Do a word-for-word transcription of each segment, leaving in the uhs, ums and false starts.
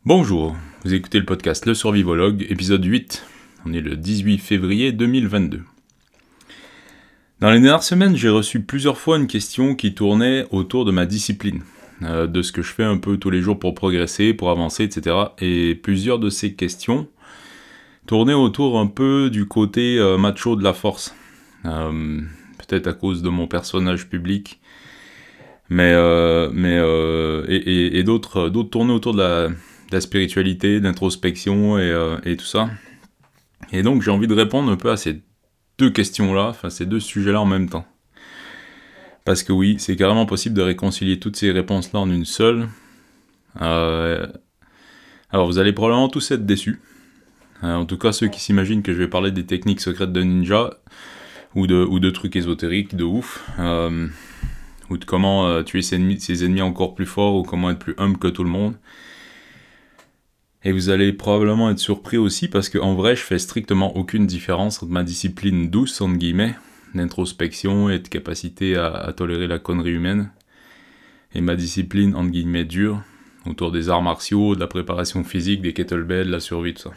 Bonjour, vous écoutez le podcast Le Survivologue, épisode huit. On est le dix-huit février deux mille vingt-deux. Dans les dernières semaines, j'ai reçu plusieurs fois une question qui tournait autour de ma discipline, euh, de ce que je fais un peu tous les jours pour progresser, pour avancer, et cetera. Et plusieurs de ces questions tournaient autour un peu du côté euh, macho de la force. Euh, peut-être à cause de mon personnage public, mais, euh, mais euh, et, et, et d'autres, d'autres tournaient autour de la... de la spiritualité, de l'introspection et, euh, et tout ça. Et donc j'ai envie de répondre un peu à ces deux questions-là, enfin ces deux sujets-là en même temps. Parce que oui, c'est carrément possible de réconcilier toutes ces réponses-là en une seule. Euh... Alors vous allez probablement tous être déçus. Euh, en tout cas ceux qui s'imaginent que je vais parler des techniques secrètes de ninja, ou de, ou de trucs ésotériques de ouf, euh... ou de comment euh, tuer ses ennemis, ses ennemis encore plus forts, ou comment être plus humble que tout le monde. Et vous allez probablement être surpris aussi parce qu'en vrai, je fais strictement aucune différence entre ma discipline douce, entre guillemets, d'introspection et de capacité à, à tolérer la connerie humaine, et ma discipline, entre guillemets, dure, autour des arts martiaux, de la préparation physique, des kettlebells, de la survie, tout ça.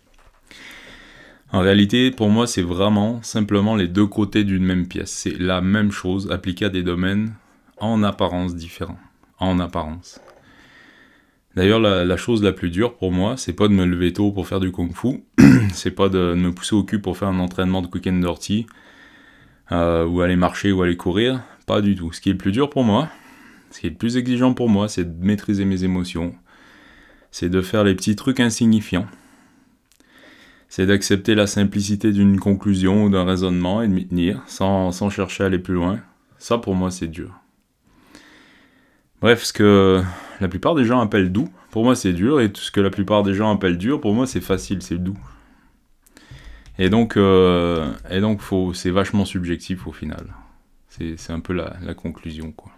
En réalité, pour moi, c'est vraiment simplement les deux côtés d'une même pièce. C'est la même chose appliquée à des domaines en apparence différents. En apparence. D'ailleurs, la, la chose la plus dure pour moi, c'est pas de me lever tôt pour faire du kung-fu, c'est pas de me pousser au cul pour faire un entraînement de quick and dirty, euh, ou aller marcher ou aller courir, pas du tout. Ce qui est le plus dur pour moi, ce qui est le plus exigeant pour moi, c'est de maîtriser mes émotions, c'est de faire les petits trucs insignifiants, c'est d'accepter la simplicité d'une conclusion ou d'un raisonnement et de m'y tenir, sans, sans chercher à aller plus loin. Ça, pour moi, c'est dur. Bref, ce que la plupart des gens appellent doux, pour moi c'est dur, et tout ce que la plupart des gens appellent dur, pour moi c'est facile, c'est doux. Et donc, euh, et donc faut, c'est vachement subjectif au final. C'est, c'est un peu la, la conclusion, quoi.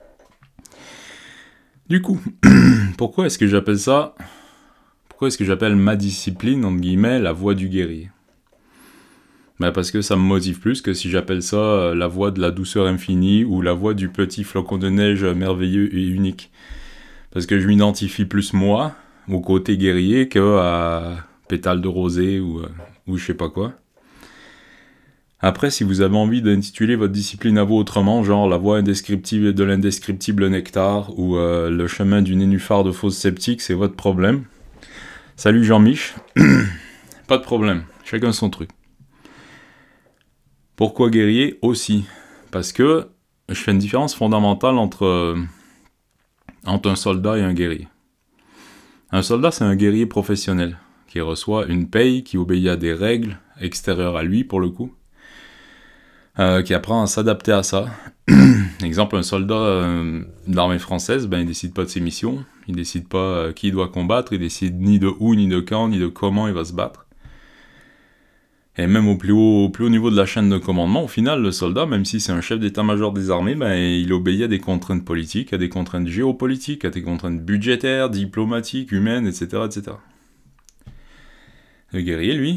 Du coup, pourquoi est-ce que j'appelle ça, pourquoi est-ce que j'appelle ma discipline, entre guillemets, la voie du guerrier ? Ben parce que ça me motive plus que si j'appelle ça euh, la voie de la douceur infinie ou la voie du petit flocon de neige merveilleux et unique. Parce que je m'identifie plus moi, au côté guerrier, que à pétale de rosée ou, euh, ou je sais pas quoi. Après, si vous avez envie d'intituler votre discipline à vous autrement, genre la voie indescriptible de l'indescriptible nectar ou euh, le chemin du nénuphar de fausse sceptique, c'est votre problème. Salut Jean-Mich. Pas de problème, chacun son truc. Pourquoi guerrier aussi ? Parce que je fais une différence fondamentale entre, euh, entre un soldat et un guerrier. Un soldat, c'est un guerrier professionnel, qui reçoit une paye, qui obéit à des règles extérieures à lui, pour le coup, euh, qui apprend à s'adapter à ça. Exemple, un soldat euh, de l'armée française, ben, il décide pas de ses missions, il décide pas euh, qui il doit combattre, il décide ni de où, ni de quand, ni de comment il va se battre. Et même au plus haut, au plus haut niveau de la chaîne de commandement, au final, le soldat, même si c'est un chef d'état-major des armées, ben, il obéit à des contraintes politiques, à des contraintes géopolitiques, à des contraintes budgétaires, diplomatiques, humaines, et cetera, et cetera. Le guerrier, lui,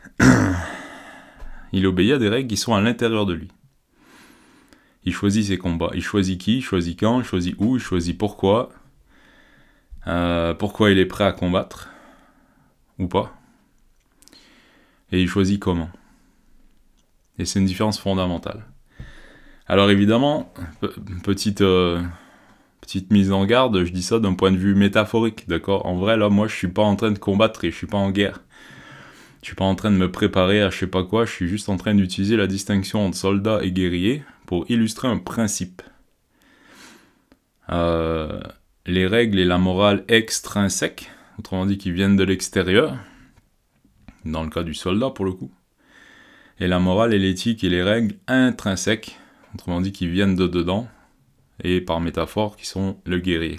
il obéit à des règles qui sont à l'intérieur de lui. Il choisit ses combats. Il choisit qui, il choisit quand, il choisit où, il choisit pourquoi. Euh, pourquoi il est prêt à combattre, ou pas. Et il choisit comment. Et c'est une différence fondamentale. Alors évidemment, petite, euh, petite mise en garde, je dis ça d'un point de vue métaphorique, d'accord ? En vrai, là, moi, je suis pas en train de combattre et je suis pas en guerre. Je suis pas en train de me préparer à je sais pas quoi, je suis juste en train d'utiliser la distinction entre soldat et guerrier pour illustrer un principe. Euh, les règles et la morale extrinsèques, autrement dit qui viennent de l'extérieur, dans le cas du soldat pour le coup, et la morale et l'éthique et les règles intrinsèques, autrement dit qui viennent de dedans, et par métaphore qui sont le guerrier.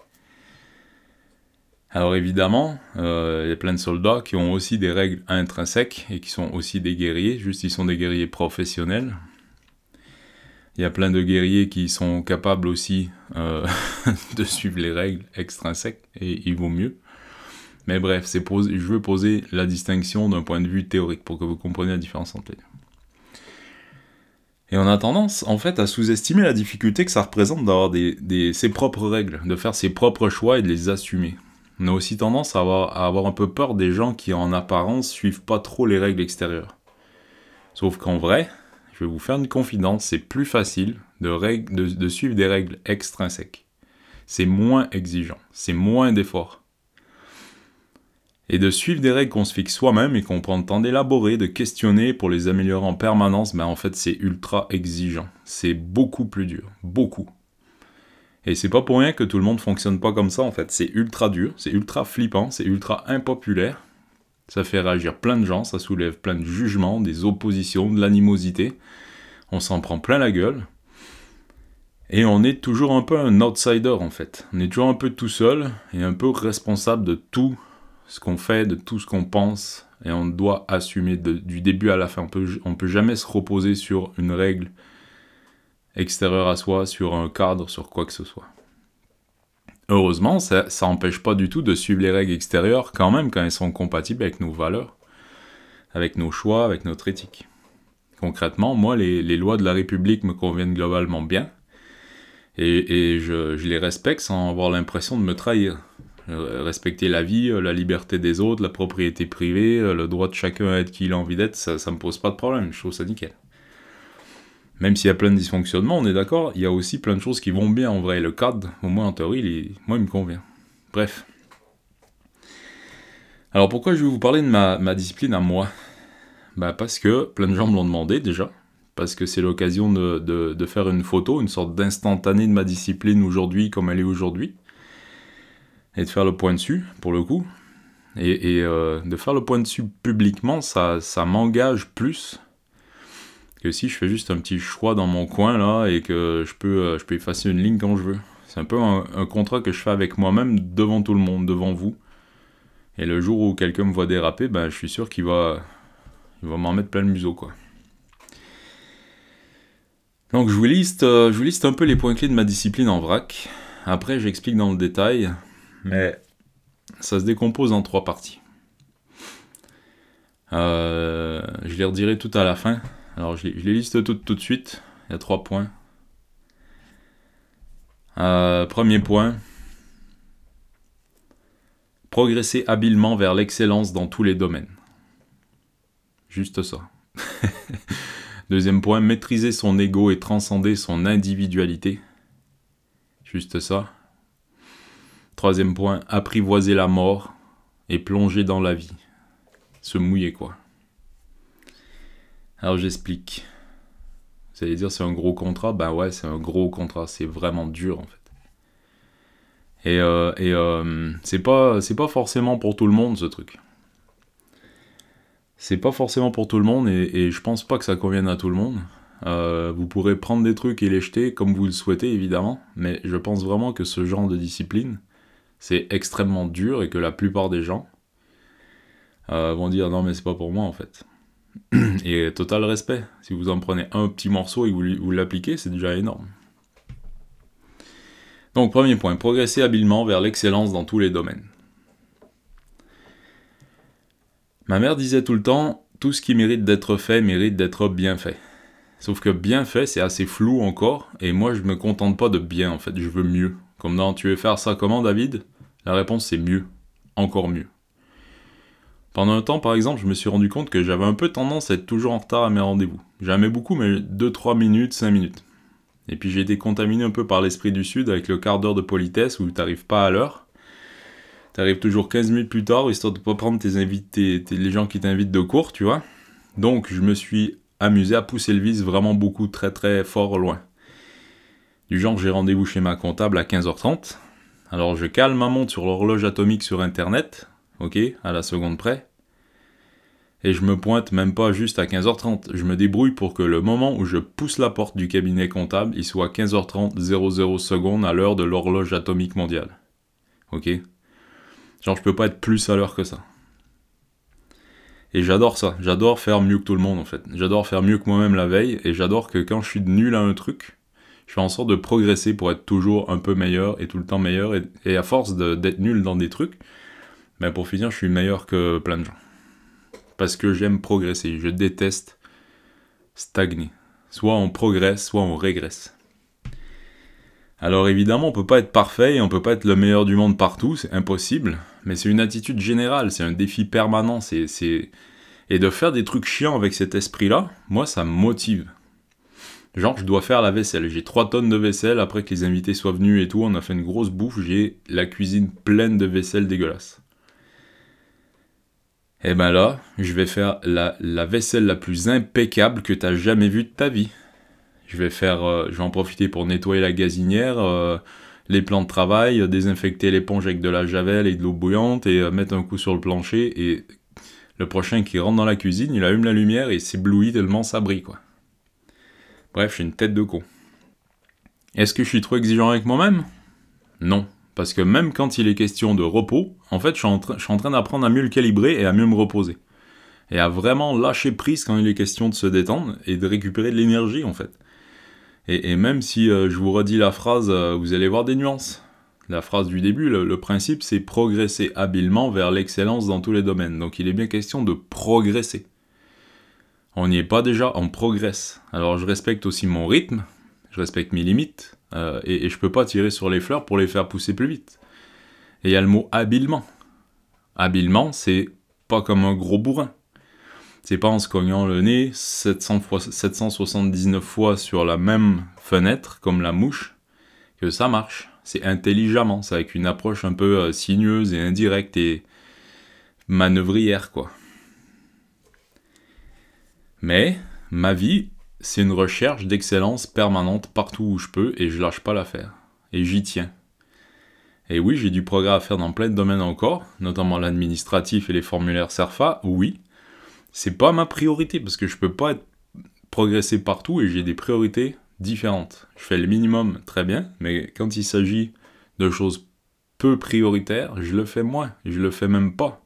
Alors évidemment, euh, il y a plein de soldats qui ont aussi des règles intrinsèques et qui sont aussi des guerriers, juste ils sont des guerriers professionnels. Il y a plein de guerriers qui sont capables aussi euh, de suivre les règles extrinsèques, et il vaut mieux. Mais bref, c'est pose... je veux poser la distinction d'un point de vue théorique pour que vous compreniez la différence entre les deux. Et on a tendance, en fait, à sous-estimer la difficulté que ça représente d'avoir des, des, ses propres règles, de faire ses propres choix et de les assumer. On a aussi tendance à avoir, à avoir un peu peur des gens qui en apparence suivent pas trop les règles extérieures. Sauf qu'en vrai, je vais vous faire une confidence, c'est plus facile de, règle, de, de suivre des règles extrinsèques. C'est moins exigeant, c'est moins d'efforts. Et de suivre des règles qu'on se fixe soi-même et qu'on prend le temps d'élaborer, de questionner pour les améliorer en permanence, ben en fait c'est ultra exigeant. C'est beaucoup plus dur, beaucoup. Et c'est pas pour rien que tout le monde fonctionne pas comme ça en fait. C'est ultra dur, c'est ultra flippant, c'est ultra impopulaire. Ça fait réagir plein de gens, ça soulève plein de jugements, des oppositions, de l'animosité. On s'en prend plein la gueule. Et on est toujours un peu un outsider en fait. On est toujours un peu tout seul et un peu responsable de tout ce qu'on fait, de tout ce qu'on pense. Et on doit assumer de, du début à la fin. On peut, on peut jamais se reposer sur une règle extérieure à soi, sur un cadre, sur quoi que ce soit. Heureusement, ça n'empêche pas du tout de suivre les règles extérieures quand même quand elles sont compatibles avec nos valeurs, avec nos choix, avec notre éthique. Concrètement, moi, les, les lois de la République me conviennent globalement bien et, et je, je les respecte sans avoir l'impression de me trahir. Respecter la vie, la liberté des autres, la propriété privée, le droit de chacun à être qui il a envie d'être, ça, ça me pose pas de problème, je trouve ça nickel. Même s'il y a plein de dysfonctionnements, on est d'accord, il y a aussi plein de choses qui vont bien en vrai. Le cadre, au moins en théorie, il est... moi il me convient. Bref. Alors pourquoi je vais vous parler de ma, ma discipline à moi ? Bah parce que plein de gens me l'ont demandé déjà. Parce que c'est l'occasion de, de, de faire une photo, une sorte d'instantané de ma discipline aujourd'hui comme elle est aujourd'hui. Et de faire le point dessus, pour le coup. Et, et euh, de faire le point dessus publiquement, ça, ça m'engage plus que si je fais juste un petit choix dans mon coin là et que je peux, euh, je peux effacer une ligne quand je veux. C'est un peu un, un contrat que je fais avec moi-même devant tout le monde, devant vous. Et le jour où quelqu'un me voit déraper, ben, je suis sûr qu'il va, il va m'en mettre plein le museau, quoi. Donc je vous liste, euh, je vous liste un peu les points clés de ma discipline en vrac. Après j'explique dans le détail, mais ça se décompose en trois parties. Euh, je les redirai tout à la fin. Alors je les, je les liste toutes tout de suite. Il y a trois points. Euh, premier point. Progresser habilement vers l'excellence dans tous les domaines. Juste ça. Deuxième point, maîtriser son ego et transcender son individualité. Juste ça. Troisième point, apprivoiser la mort et plonger dans la vie. Se mouiller, quoi. Alors j'explique. Vous allez dire c'est un gros contrat, ben ouais c'est un gros contrat, c'est vraiment dur en fait. Et, euh, et euh, c'est pas, c'est pas forcément pour tout le monde ce truc. C'est pas forcément pour tout le monde et, et je pense pas que ça convienne à tout le monde. Euh, vous pourrez prendre des trucs et les jeter comme vous le souhaitez évidemment, mais je pense vraiment que ce genre de discipline, c'est extrêmement dur et que la plupart des gens euh, vont dire non mais c'est pas pour moi en fait. Et total respect, si vous en prenez un petit morceau et que vous, vous l'appliquez, c'est déjà énorme. Donc premier point, progresser habilement vers l'excellence dans tous les domaines. Ma mère disait tout le temps, tout ce qui mérite d'être fait mérite d'être bien fait. Sauf que bien fait, c'est assez flou encore, et moi je me contente pas de bien en fait, je veux mieux. Comme dans tu veux faire ça comment David ? La réponse c'est mieux, encore mieux. Pendant un temps, par exemple, je me suis rendu compte que j'avais un peu tendance à être toujours en retard à mes rendez-vous. Jamais beaucoup, mais deux trois minutes, cinq minutes. Et puis j'ai été contaminé un peu par l'esprit du Sud avec le quart d'heure de politesse où t'arrives pas à l'heure. T'arrives toujours quinze minutes plus tard, histoire de pas prendre tes invités, tes, les gens qui t'invitent de court, tu vois. Donc je me suis amusé à pousser le vice vraiment beaucoup, très très fort loin. Du genre, j'ai rendez-vous chez ma comptable à quinze heures trente. Alors je cale ma montre sur l'horloge atomique sur internet, ok, à la seconde près. Et je me pointe même pas juste à quinze heures trente. Je me débrouille pour que le moment où je pousse la porte du cabinet comptable, il soit quinze heures trente, zéro zéro secondes à l'heure de l'horloge atomique mondiale. Ok ? Genre, je peux pas être plus à l'heure que ça. Et j'adore ça. J'adore faire mieux que tout le monde, en fait. J'adore faire mieux que moi-même la veille. Et j'adore que quand je suis nul à un truc, je fais en sorte de progresser pour être toujours un peu meilleur et tout le temps meilleur. Et, et à force de, d'être nul dans des trucs, ben pour finir, je suis meilleur que plein de gens. Parce que j'aime progresser, je déteste stagner. Soit on progresse, soit on régresse. Alors évidemment, on peut pas être parfait et on peut pas être le meilleur du monde partout, c'est impossible. mais c'est une attitude générale, c'est un défi permanent, c'est, c'est... Et de faire des trucs chiants avec cet esprit-là, moi, ça me motive. Genre, je dois faire la vaisselle, j'ai trois tonnes de vaisselle, après que les invités soient venus et tout, on a fait une grosse bouffe, j'ai la cuisine pleine de vaisselle dégueulasse. Et ben là, je vais faire la, la vaisselle la plus impeccable que t'as jamais vue de ta vie. Je vais faire, euh, je vais en profiter pour nettoyer la gazinière, euh, les plans de travail, euh, désinfecter l'éponge avec de la javel et de l'eau bouillante et euh, mettre un coup sur le plancher. Et le prochain qui rentre dans la cuisine, il allume la lumière et s'éblouit tellement ça brille, quoi. Bref, j'ai une tête de con. Est-ce que je suis trop exigeant avec moi-même ? Non. Parce que même quand il est question de repos, en fait, je suis en, tra- je suis en train d'apprendre à mieux le calibrer et à mieux me reposer. Et à vraiment lâcher prise quand il est question de se détendre et de récupérer de l'énergie, en fait. Et, et même si euh, je vous redis la phrase, euh, vous allez voir des nuances. La phrase du début, le, le principe, c'est progresser habilement vers l'excellence dans tous les domaines. Donc il est bien question de progresser. On n'y est pas déjà, on progresse. Alors je respecte aussi mon rythme, je respecte mes limites, euh, et, et je peux pas tirer sur les fleurs pour les faire pousser plus vite. Et il y a le mot habilement. Habilement, c'est pas comme un gros bourrin. C'est pas en se cognant le nez sept cents fois, sept cent soixante-dix-neuf fois sur la même fenêtre, comme la mouche, que ça marche. C'est intelligemment, c'est avec une approche un peu euh, sinueuse et indirecte et manœuvrière, quoi. Mais ma vie, c'est une recherche d'excellence permanente partout où je peux et je lâche pas l'affaire. Et j'y tiens. Et oui, j'ai du progrès à faire dans plein de domaines encore, notamment l'administratif et les formulaires CERFA, oui. C'est pas ma priorité parce que je peux pas être progresser partout et j'ai des priorités différentes. Je fais le minimum très bien, mais quand il s'agit de choses peu prioritaires, je le fais moins, je le fais même pas.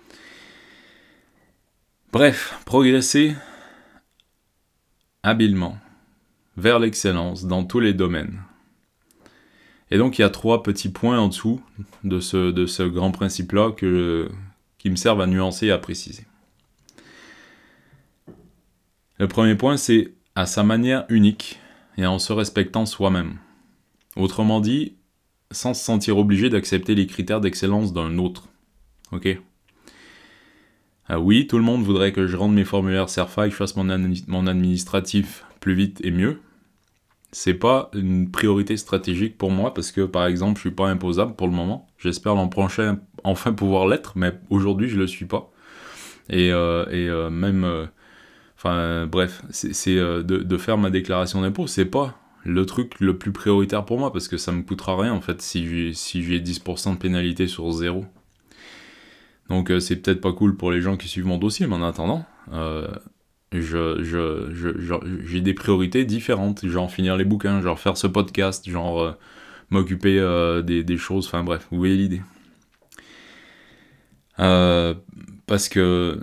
Bref, progresser habilement vers l'excellence dans tous les domaines. Et donc il y a trois petits points en dessous de ce, de ce grand principe-là que, qui me servent à nuancer et à préciser. Le premier point, c'est à sa manière unique et en se respectant soi-même. Autrement dit, sans se sentir obligé d'accepter les critères d'excellence d'un autre. Ok ? Ah oui, tout le monde voudrait que je rende mes formulaires CERFA et que je fasse mon, admi- mon administratif plus vite et mieux. C'est pas une priorité stratégique pour moi parce que, par exemple, je suis pas imposable pour le moment. J'espère l'an prochain enfin pouvoir l'être, mais aujourd'hui, je le suis pas. Et, euh, et euh, même... Euh, enfin, euh, bref, c'est, c'est euh, de, de faire ma déclaration d'impôt, c'est pas le truc le plus prioritaire pour moi parce que ça me coûtera rien, en fait, si j'ai, si j'ai dix pour cent de pénalité sur zéro. Donc, euh, c'est peut-être pas cool pour les gens qui suivent mon dossier, mais en attendant... Euh, Je, je, je, je, j'ai des priorités différentes, genre finir les bouquins, genre faire ce podcast, genre euh, m'occuper euh, des, des choses, enfin bref, vous voyez l'idée. Euh, parce que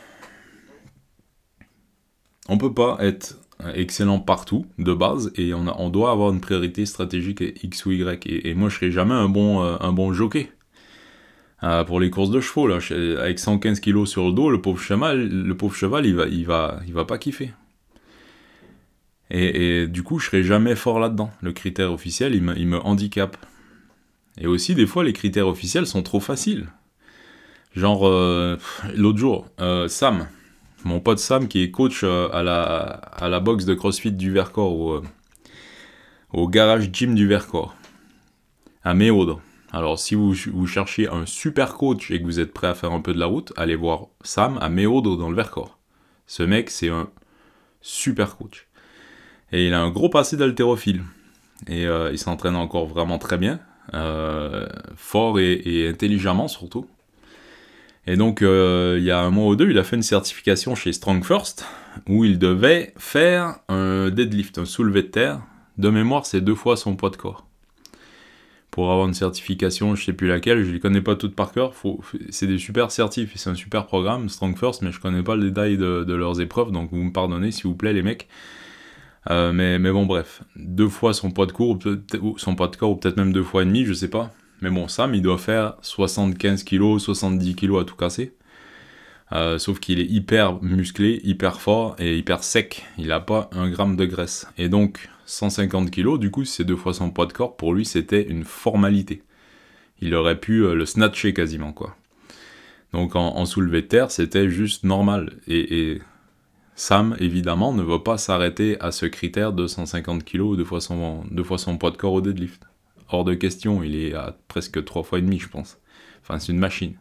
on peut pas être excellent partout de base et on, a, on doit avoir une priorité stratégique X ou Y. Et, et moi je serai jamais un bon, euh, un bon jockey. Euh, pour les courses de chevaux, là, avec cent quinze kilos sur le dos, le pauvre cheval, le pauvre cheval il va, il va, il va pas kiffer. Et, et du coup, je serai jamais fort là-dedans. Le critère officiel, il me, il me handicape. Et aussi, des fois, les critères officiels sont trop faciles. Genre, euh, l'autre jour, euh, Sam, mon pote Sam, qui est coach euh, à, la, à la boxe de CrossFit du Vercors, au, euh, au garage gym du Vercors, à Méaudre. Alors, si vous, vous cherchez un super coach et que vous êtes prêt à faire un peu de la route, allez voir Sam à Méaudre dans le Vercors. Ce mec, c'est un super coach. Et il a un gros passé d'haltérophile. Et euh, il s'entraîne encore vraiment très bien. Euh, fort et, et intelligemment surtout. Et donc, euh, il y a un mois ou deux, il a fait une certification chez Strong First, où il devait faire un deadlift, un soulevé de terre. De mémoire, c'est deux fois son poids de corps. Pour avoir une certification, je sais plus laquelle, je ne les connais pas toutes par cœur. Faut, c'est des super certifs, c'est un super programme, Strong First, mais je connais pas le détail de, de leurs épreuves, donc vous me pardonnez s'il vous plaît les mecs. Euh, mais, mais bon, bref, deux fois son poids de corps, ou son poids de corps, ou peut-être même deux fois et demi, je sais pas. Mais bon, Sam, il doit faire soixante-quinze kilos, soixante-dix kilos à tout casser. Euh, sauf qu'il est hyper musclé, hyper fort et hyper sec. Il a pas un gramme de graisse. Et donc, cent cinquante kilos, du coup, c'est deux fois son poids de corps. Pour lui, c'était une formalité. il aurait pu euh, le snatcher quasiment, quoi. Donc en, en soulevé de terre, c'était juste normal. Et, et Sam, évidemment, ne va pas s'arrêter à ce critère de cent cinquante kilos, deux fois son, deux fois son poids de corps au deadlift. Hors de question, il est à presque trois fois et demi, je pense. Enfin, c'est une machine.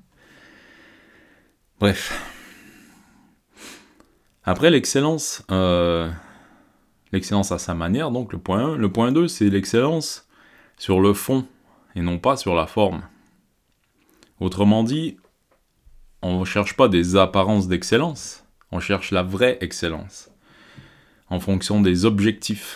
Bref. Après, l'excellence, euh, l'excellence à sa manière, donc le point un. Le point deux, c'est l'excellence sur le fond, et non pas sur la forme. Autrement dit, on ne cherche pas des apparences d'excellence, on cherche la vraie excellence, en fonction des objectifs.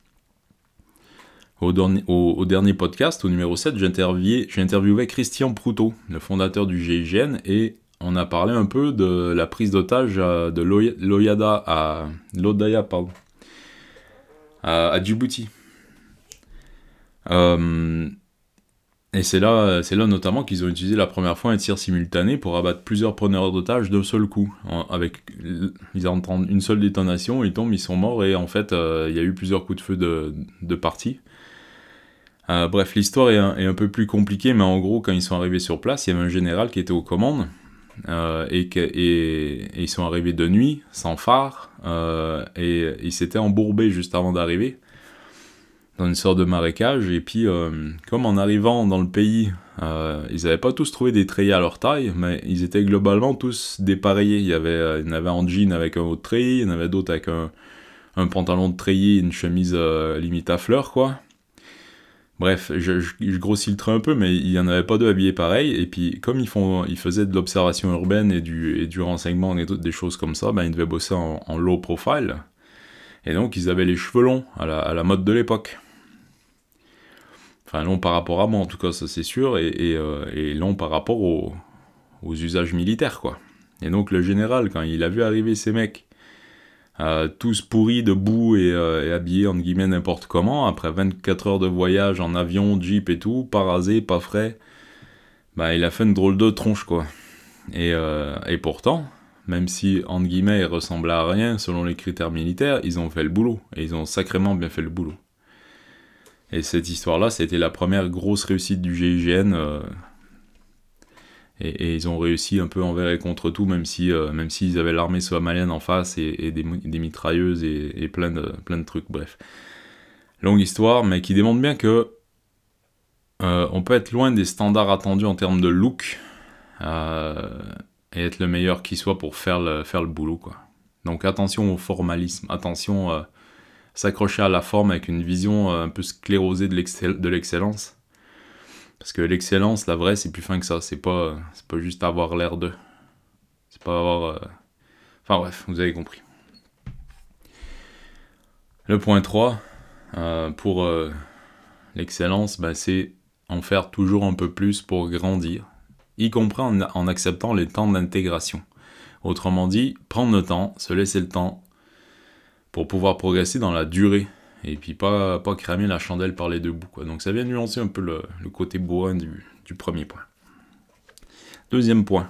Au dernier, au, au dernier podcast, au numéro sept, j'interviewais, j'interviewais Christian Proutot, le fondateur du G I G N, et on a parlé un peu de la prise d'otage de l'Oyada à l'Odaya, pardon, à, à Djibouti. Euh, et c'est là, c'est là notamment qu'ils ont utilisé la première fois un tir simultané pour abattre plusieurs preneurs d'otages d'un seul coup. En, avec, ils entendent une seule détonation, ils tombent, ils sont morts, et en fait, euh, il y a eu plusieurs coups de feu de, de partie. Euh, bref, l'histoire est un, est un peu plus compliquée, mais en gros, quand ils sont arrivés sur place, il y avait un général qui était aux commandes, euh, et, que, et, et ils sont arrivés de nuit, sans phare, euh, et ils s'étaient embourbés juste avant d'arriver, dans une sorte de marécage, et puis, euh, comme en arrivant dans le pays, euh, ils n'avaient pas tous trouvé des treillis à leur taille, mais ils étaient globalement tous dépareillés. Il y avait, euh, il y en avait en jean avec un haut de treillis, il y en avait d'autres avec un, un pantalon de treillis et une chemise euh, limite à fleurs, quoi. Bref, je, je, je grossis le trait un peu, mais il n'y en avait pas deux habillés pareil, et puis comme ils, font, ils faisaient de l'observation urbaine et du, et du renseignement et tout, des choses comme ça, ben ils devaient bosser en, en low profile, et donc ils avaient les cheveux longs à la, à la mode de l'époque. Enfin, long par rapport à moi, en tout cas, ça c'est sûr, et, et, euh, et long par rapport au, aux usages militaires, quoi. Et donc le général, quand il a vu arriver ces mecs, Euh, tous pourris de boue et, euh, et habillés entre guillemets n'importe comment, après vingt-quatre heures de voyage en avion, jeep et tout, pas rasé, pas frais, bah il a fait une drôle de tronche, quoi. Et, euh, et pourtant, même si entre guillemets il ressemblait à rien selon les critères militaires, ils ont fait le boulot, et ils ont sacrément bien fait le boulot. Et cette histoire-là, c'était la première grosse réussite du G I G N, euh, Et, et ils ont réussi un peu envers et contre tout, même si euh, même s'ils avaient l'armée somalienne en face et, et des, des mitrailleuses et, et plein, de, plein de trucs, bref. Longue histoire, mais qui démontre bien que euh, on peut être loin des standards attendus en termes de look euh, et être le meilleur qui soit pour faire le, faire le boulot, quoi. Donc attention au formalisme, attention à euh, s'accrocher à la forme avec une vision euh, un peu sclérosée de, l'excell- de l'excellence. Parce que l'excellence, la vraie, c'est plus fin que ça. C'est pas, c'est pas juste avoir l'air de. C'est pas avoir... Euh... Enfin bref, vous avez compris. Le point trois, euh, pour euh, l'excellence, bah, c'est en faire toujours un peu plus pour grandir, y compris en, en acceptant les temps d'intégration. Autrement dit, prendre le temps, se laisser le temps pour pouvoir progresser dans la durée. Et puis pas, pas cramer la chandelle par les deux bouts, quoi. Donc ça vient nuancer un peu le, le côté bourrin du, du premier point. Deuxième point.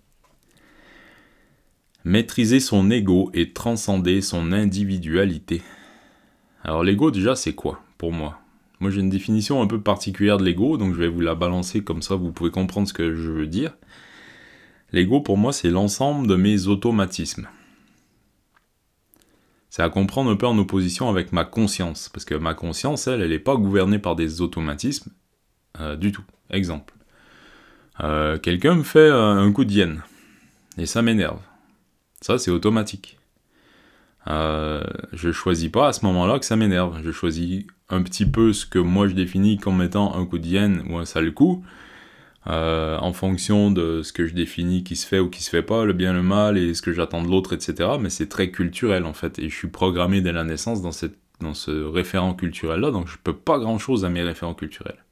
Maîtriser son ego et transcender son individualité. Alors l'ego déjà c'est quoi pour moi ? Moi j'ai une définition un peu particulière de l'ego, donc je vais vous la balancer comme ça vous pouvez comprendre ce que je veux dire. L'ego pour moi c'est l'ensemble de mes automatismes. C'est à comprendre un peu en opposition avec ma conscience, parce que ma conscience, elle, elle n'est pas gouvernée par des automatismes, euh, du tout. Exemple. Euh, quelqu'un me fait euh, un coup de hyène, et ça m'énerve. Ça, c'est automatique. Euh, je choisis pas à ce moment-là que ça m'énerve. Je choisis un petit peu ce que moi je définis comme étant un coup de hyène ou un sale coup, Euh, en fonction de ce que je définis qui se fait ou qui se fait pas, le bien, le mal, et ce que j'attends de l'autre, et cetera. Mais c'est très culturel, en fait, et je suis programmé dès la naissance dans, cette, dans ce référent culturel-là, donc je peux pas grand-chose à mes référents culturels.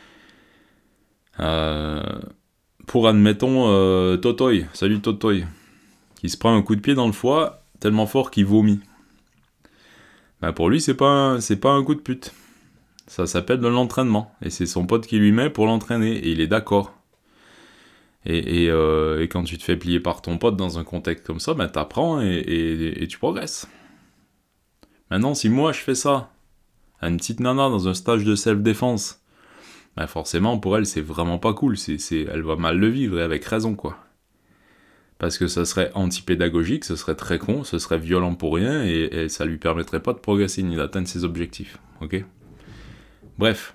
Euh, pour, admettons, euh, Totoy, salut Totoy, qui se prend un coup de pied dans le foie, tellement fort qu'il vomit. Ben pour lui, c'est pas un, c'est pas un coup de pute. Ça s'appelle de l'entraînement, et c'est son pote qui lui met pour l'entraîner, et il est d'accord. Et, et, euh, et quand tu te fais plier par ton pote dans un contexte comme ça, ben t'apprends et, et, et tu progresses. Maintenant, si moi je fais ça à une petite nana dans un stage de self-défense, ben forcément pour elle c'est vraiment pas cool, c'est, c'est, elle va mal le vivre et avec raison quoi. Parce que ça serait anti-pédagogique, ce serait très con, ce serait violent pour rien et, et ça lui permettrait pas de progresser ni d'atteindre ses objectifs. Ok ? Bref.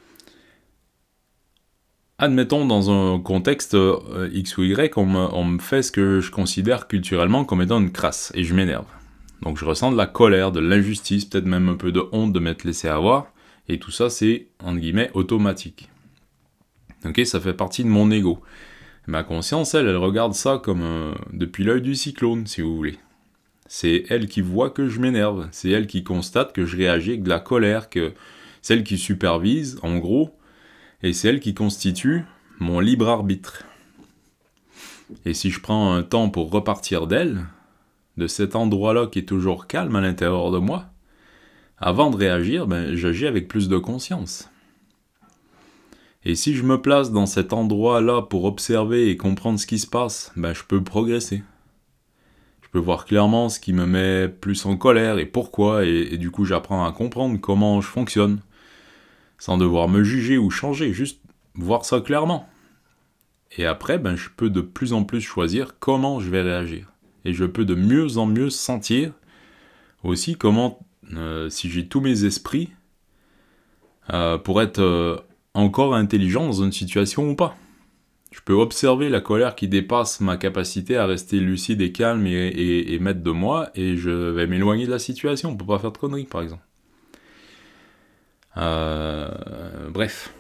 Admettons dans un contexte euh, X ou Y, on me, on me fait ce que je considère culturellement comme étant une crasse et je m'énerve. Donc je ressens de la colère, de l'injustice, peut-être même un peu de honte de m'être laissé avoir. Et tout ça, c'est, entre guillemets, automatique. Ok, ça fait partie de mon ego. Ma conscience, elle, elle regarde ça comme euh, depuis l'œil du cyclone, si vous voulez. C'est elle qui voit que je m'énerve. C'est elle qui constate que je réagis avec de la colère, que c'est elle qui supervise, en gros, et c'est elle qui constitue mon libre arbitre. Et si je prends un temps pour repartir d'elle, de cet endroit-là qui est toujours calme à l'intérieur de moi, avant de réagir, ben, j'agis avec plus de conscience. Et si je me place dans cet endroit-là pour observer et comprendre ce qui se passe, ben, je peux progresser. Je peux voir clairement ce qui me met plus en colère et pourquoi, et, et du coup j'apprends à comprendre comment je fonctionne, sans devoir me juger ou changer, juste voir ça clairement. Et après, ben, je peux de plus en plus choisir comment je vais réagir. Et je peux de mieux en mieux sentir aussi comment, euh, si j'ai tous mes esprits, euh, pour être euh, encore intelligent dans une situation ou pas. Je peux observer la colère qui dépasse ma capacité à rester lucide et calme et, et, et maître de moi, et je vais m'éloigner de la situation pour pas faire de conneries, par exemple. Euh, bref.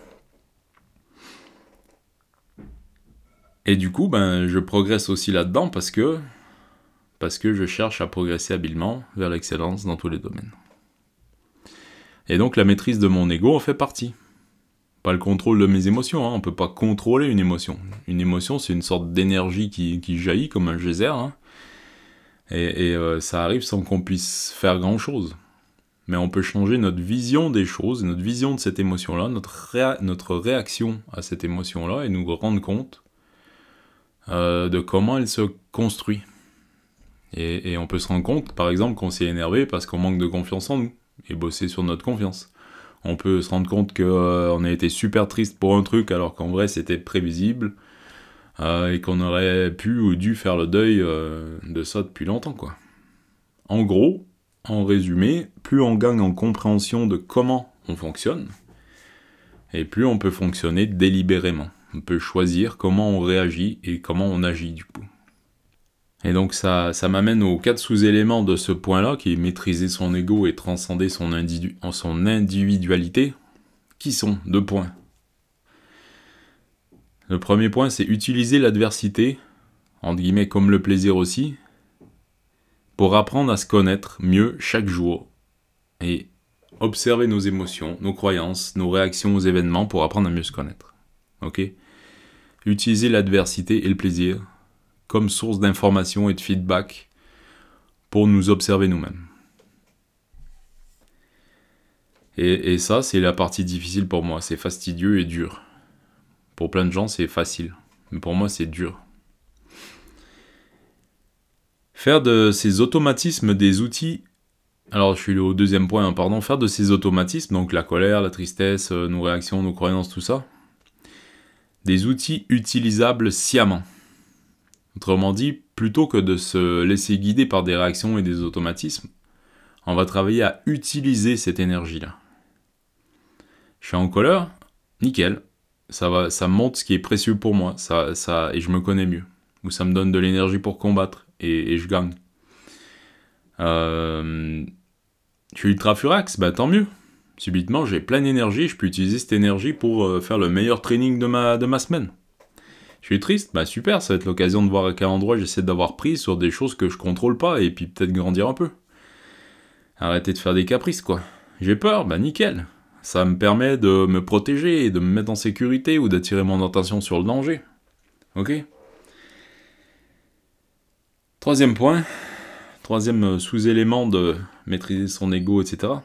Et du coup, ben, je progresse aussi là-dedans parce que, parce que je cherche à progresser habilement vers l'excellence dans tous les domaines. Et donc la maîtrise de mon ego en fait partie. Pas le contrôle de mes émotions, hein. On peut pas contrôler une émotion. Une émotion, c'est une sorte d'énergie qui, qui jaillit comme un geyser, hein. Et, et euh, ça arrive sans qu'on puisse faire grand-chose. Mais on peut changer notre vision des choses, notre vision de cette émotion-là, notre, réa- notre réaction à cette émotion-là, et nous rendre compte euh, de comment elle se construit. Et, et on peut se rendre compte, par exemple, qu'on s'est énervé parce qu'on manque de confiance en nous, et bosser sur notre confiance. On peut se rendre compte qu'on euh, a été super triste pour un truc alors qu'en vrai c'était prévisible euh, et qu'on aurait pu ou dû faire le deuil euh, de ça depuis longtemps, quoi. En gros, en résumé, plus on gagne en compréhension de comment on fonctionne, et plus on peut fonctionner délibérément. On peut choisir comment on réagit et comment on agit du coup. Et donc ça, ça m'amène aux quatre sous-éléments de ce point-là, qui est maîtriser son ego et transcender son, individu- son individualité, qui sont deux points. Le premier point, c'est utiliser l'adversité, entre guillemets comme le plaisir aussi, pour apprendre à se connaître mieux chaque jour et observer nos émotions, nos croyances, nos réactions aux événements pour apprendre à mieux se connaître. Ok ? Utiliser l'adversité et le plaisir comme source d'information et de feedback pour nous observer nous-mêmes. Et, et ça, c'est la partie difficile pour moi. C'est fastidieux et dur. Pour plein de gens, c'est facile. Mais pour moi, c'est dur. Faire de ces automatismes des outils... Alors, je suis au deuxième point, hein, pardon. Faire de ces automatismes, donc la colère, la tristesse, nos réactions, nos croyances, tout ça, des outils utilisables sciemment. Autrement dit, plutôt que de se laisser guider par des réactions et des automatismes, on va travailler à utiliser cette énergie-là. Je suis en colère, nickel. Ça va, ça montre ce qui est précieux pour moi, ça, ça, et je me connais mieux. Ou ça me donne de l'énergie pour combattre, et, et je gagne. Euh, je suis ultra furax, bah tant mieux. Subitement, j'ai plein d'énergie, je peux utiliser cette énergie pour euh, faire le meilleur training de ma, de ma semaine. Je suis triste, bah super, ça va être l'occasion de voir à quel endroit j'essaie d'avoir prise sur des choses que je contrôle pas, et puis peut-être grandir un peu. Arrêter de faire des caprices, quoi. J'ai peur, bah nickel. Ça me permet de me protéger, de me mettre en sécurité, ou d'attirer mon attention sur le danger. Ok ? Troisième point, troisième sous-élément de maîtriser son ego, et cetera.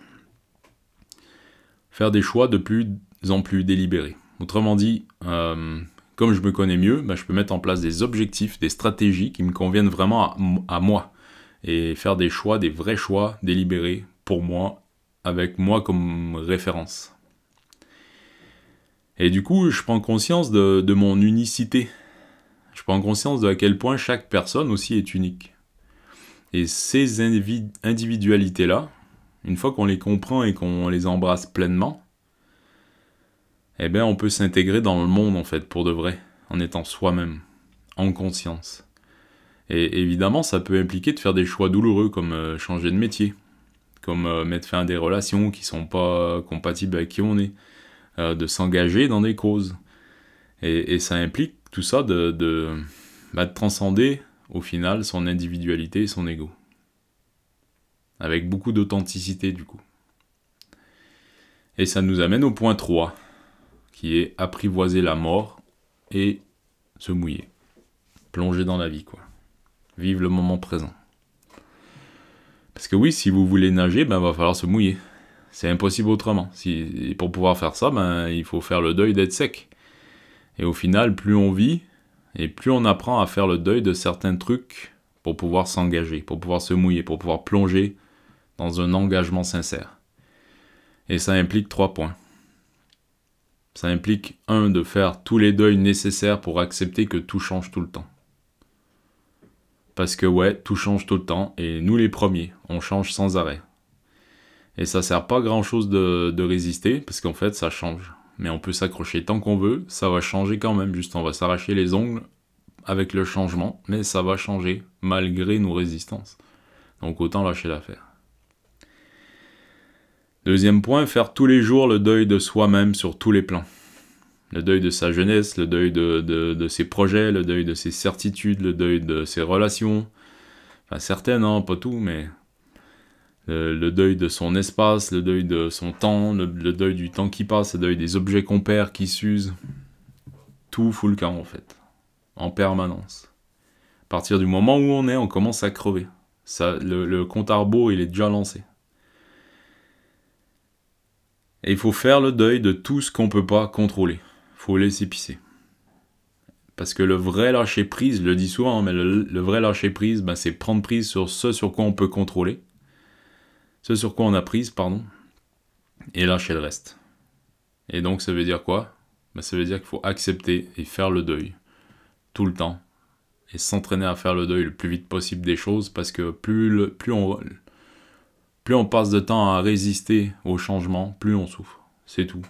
Faire des choix de plus en plus délibérés. Autrement dit, euh, comme je me connais mieux, bah, je peux mettre en place des objectifs, des stratégies qui me conviennent vraiment à, à moi. Et faire des choix, des vrais choix délibérés pour moi, avec moi comme référence. Et du coup, je prends conscience de, de mon unicité. Je prends conscience de à quel point chaque personne aussi est unique. Et ces individ- individualités-là, une fois qu'on les comprend et qu'on les embrasse pleinement, eh bien, on peut s'intégrer dans le monde, en fait, pour de vrai, en étant soi-même, en conscience. Et évidemment, ça peut impliquer de faire des choix douloureux, comme euh, changer de métier, comme euh, mettre fin à des relations qui sont pas compatibles avec qui on est, euh, de s'engager dans des causes. Et, et ça implique tout ça de, de, bah, de transcender, au final, son individualité et son ego. Avec beaucoup d'authenticité, du coup. Et ça nous amène au point trois, qui est apprivoiser la mort et se mouiller. Plonger dans la vie, quoi. Vivre le moment présent. Parce que oui, si vous voulez nager, ben, va falloir se mouiller. C'est impossible autrement. Si, et pour pouvoir faire ça, ben, il faut faire le deuil d'être sec. Et au final, plus on vit, et plus on apprend à faire le deuil de certains trucs pour pouvoir s'engager, pour pouvoir se mouiller, pour pouvoir plonger dans un engagement sincère. Et ça implique trois points. Ça implique, un, de faire tous les deuils nécessaires pour accepter que tout change tout le temps. Parce que ouais, tout change tout le temps, et nous les premiers, on change sans arrêt. Et ça sert pas à grand chose de, de résister, parce qu'en fait, ça change. Mais on peut s'accrocher tant qu'on veut, ça va changer quand même, juste on va s'arracher les ongles avec le changement, mais ça va changer, malgré nos résistances. Donc autant lâcher l'affaire. Deuxième point, faire tous les jours le deuil de soi-même sur tous les plans. Le deuil de sa jeunesse, le deuil de, de, de ses projets, le deuil de ses certitudes, le deuil de ses relations. Enfin, certaines, hein, pas tout, mais... Le, le deuil de son espace, le deuil de son temps, le, le deuil du temps qui passe, le deuil des objets qu'on perd, qui s'usent. Tout fout le camp, en fait. En permanence. À partir du moment où on est, on commence à crever. Ça, le, le compte à rebours, il est déjà lancé. Et il faut faire le deuil de tout ce qu'on peut pas contrôler. Il faut laisser pisser. Parce que le vrai lâcher prise, je le dis souvent, mais le, le vrai lâcher prise, ben, c'est prendre prise sur ce sur quoi on peut contrôler. Ce sur quoi on a prise, pardon. Et lâcher le reste. Et donc ça veut dire quoi ? Ben, ça veut dire qu'il faut accepter et faire le deuil. Tout le temps. Et s'entraîner à faire le deuil le plus vite possible des choses, parce que plus, le, plus on... Plus on passe de temps à résister au changement, plus on souffre. C'est tout.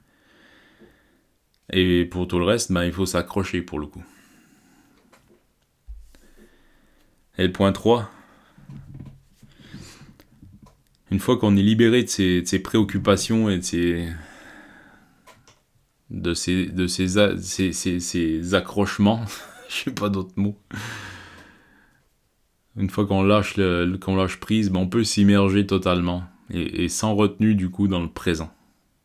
Et pour tout le reste, ben, il faut s'accrocher pour le coup. Et le point trois. Une fois qu'on est libéré de ses, de ses préoccupations et de ses, de ses, de ses, ses, ses, ses accrochements, je sais pas d'autres mots. Une fois qu'on lâche, le, qu'on lâche prise, ben, on peut s'immerger totalement et, et sans retenue du coup dans le présent.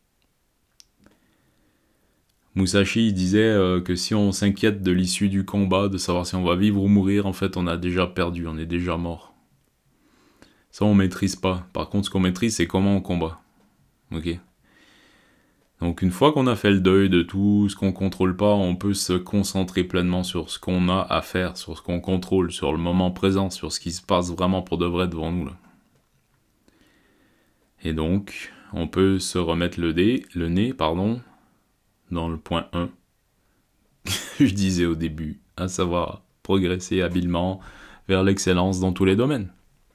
Musashi disait euh, que si on s'inquiète de l'issue du combat, de savoir si on va vivre ou mourir, en fait on a déjà perdu, on est déjà mort. Ça on maîtrise pas. Par contre ce qu'on maîtrise c'est comment on combat. Ok. Donc une fois qu'on a fait le deuil de tout ce qu'on contrôle pas, on peut se concentrer pleinement sur ce qu'on a à faire, sur ce qu'on contrôle, sur le moment présent, sur ce qui se passe vraiment pour de vrai devant nous là. Et donc on peut se remettre le, dé, le nez, pardon, dans le point un. Je disais au début, à savoir progresser habilement vers l'excellence dans tous les domaines.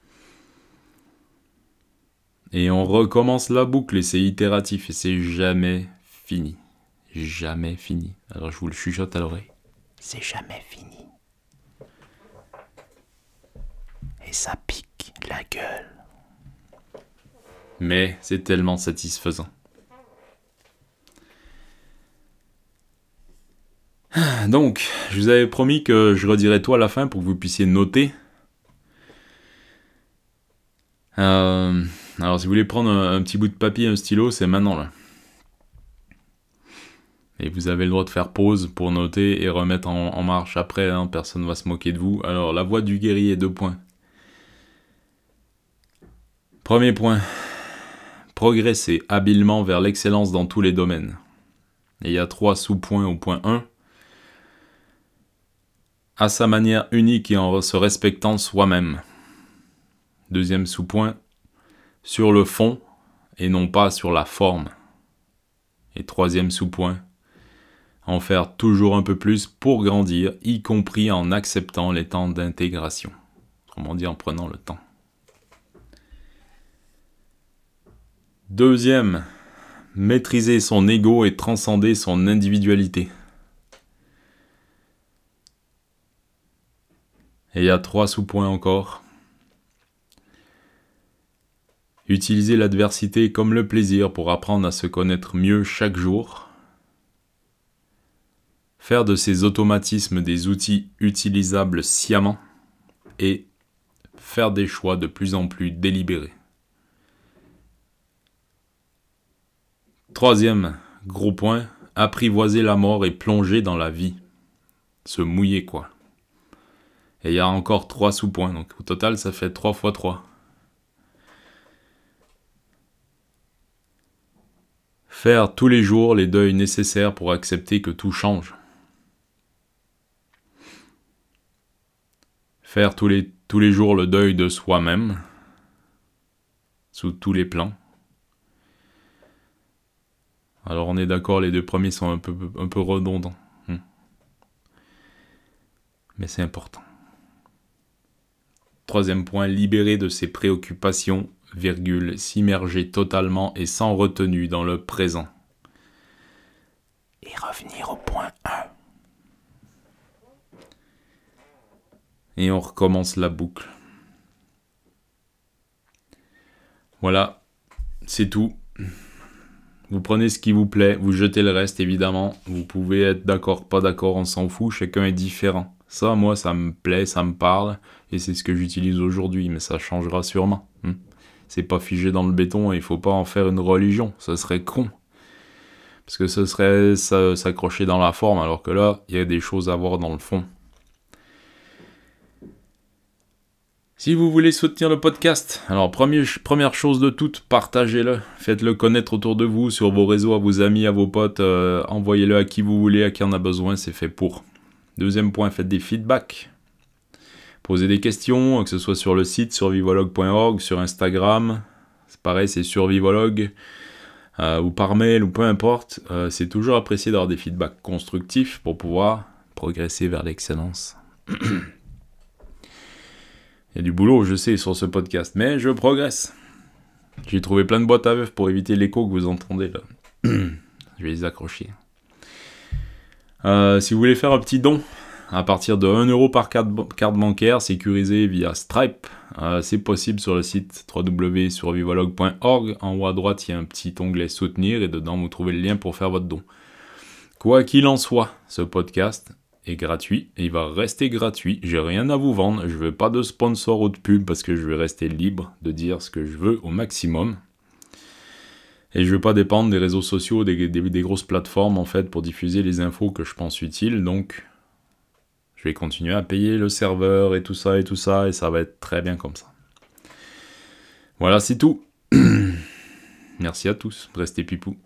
Et on recommence la boucle et c'est itératif et c'est jamais fini. Jamais fini. Alors je vous le chuchote à l'oreille. C'est jamais fini. Et ça pique la gueule. Mais c'est tellement satisfaisant. Donc, je vous avais promis que je redirais tout à la fin pour que vous puissiez noter. Euh, alors, si vous voulez prendre un, un petit bout de papier et un stylo, c'est maintenant là. Et vous avez le droit de faire pause pour noter et remettre en, en marche après, hein, personne ne va se moquer de vous. Alors, la voie du guerrier, deux points. Premier point. Progresser habilement vers l'excellence dans tous les domaines. Et il y a trois sous-points au point un. À sa manière unique et en se respectant soi-même. Deuxième sous-point, sur le fond et non pas sur la forme. Et troisième sous-point, En faire toujours un peu plus pour grandir, y compris en acceptant les temps d'intégration. Autrement dit, en prenant le temps. Deuxième, maîtriser son ego et transcender son individualité. Et il y a trois sous-points encore. Utiliser l'adversité comme le plaisir pour apprendre à se connaître mieux chaque jour. Faire de ces automatismes des outils utilisables sciemment. Et faire des choix de plus en plus délibérés. Troisième gros point, apprivoiser la mort et plonger dans la vie. Se mouiller quoi. Et il y a encore trois sous-points, donc au total ça fait trois fois trois. Faire tous les jours les deuils nécessaires pour accepter que tout change. Faire tous les, tous les jours le deuil de soi-même, sous tous les plans. Alors on est d'accord, les deux premiers sont un peu, un peu redondants. Hmm. Mais c'est important. Troisième point, libérer de ses préoccupations, virgule, s'immerger totalement et sans retenue dans le présent. Et revenir au point un. Et on recommence la boucle. Voilà, c'est tout. Vous prenez ce qui vous plaît, vous jetez le reste évidemment. Vous pouvez être d'accord, pas d'accord, on s'en fout, chacun est différent. Ça, moi, ça me plaît, ça me parle, et c'est ce que j'utilise aujourd'hui, mais ça changera sûrement. Hmm. C'est pas figé dans le béton et il faut pas en faire une religion, ça serait con. Parce que ce serait ça, s'accrocher dans la forme, alors que là, il y a des choses à voir dans le fond. Si vous voulez soutenir le podcast, alors premier, première chose de toute, partagez-le. Faites-le connaître autour de vous, sur vos réseaux, à vos amis, à vos potes. Euh, envoyez-le à qui vous voulez, à qui en a besoin, c'est fait pour. Deuxième point, faites des feedbacks. Posez des questions, que ce soit sur le site survivologue point org, sur Instagram. C'est pareil, c'est survivologue. Euh, ou par mail, ou peu importe. Euh, c'est toujours apprécié d'avoir des feedbacks constructifs pour pouvoir progresser vers l'excellence. Il y a du boulot, je sais, sur ce podcast, mais je progresse. J'ai trouvé plein de boîtes à œufs pour éviter l'écho que vous entendez là. Je vais les accrocher. Euh, si vous voulez faire un petit don, à partir de un euro par carte, carte bancaire, sécurisée via Stripe, euh, c'est possible sur le site w w w point survivologue point org. En haut à droite, il y a un petit onglet soutenir et dedans, vous trouvez le lien pour faire votre don. Quoi qu'il en soit, ce podcast est gratuit et il va rester gratuit. J'ai rien à vous vendre, je veux pas de sponsor ou de pub parce que je vais rester libre de dire ce que je veux au maximum. Et je veux pas dépendre des réseaux sociaux, des, des, des grosses plateformes en fait pour diffuser les infos que je pense utiles. Donc je vais continuer à payer le serveur et tout ça et tout ça et ça va être très bien comme ça. Voilà, c'est tout. Merci à tous, restez pipou.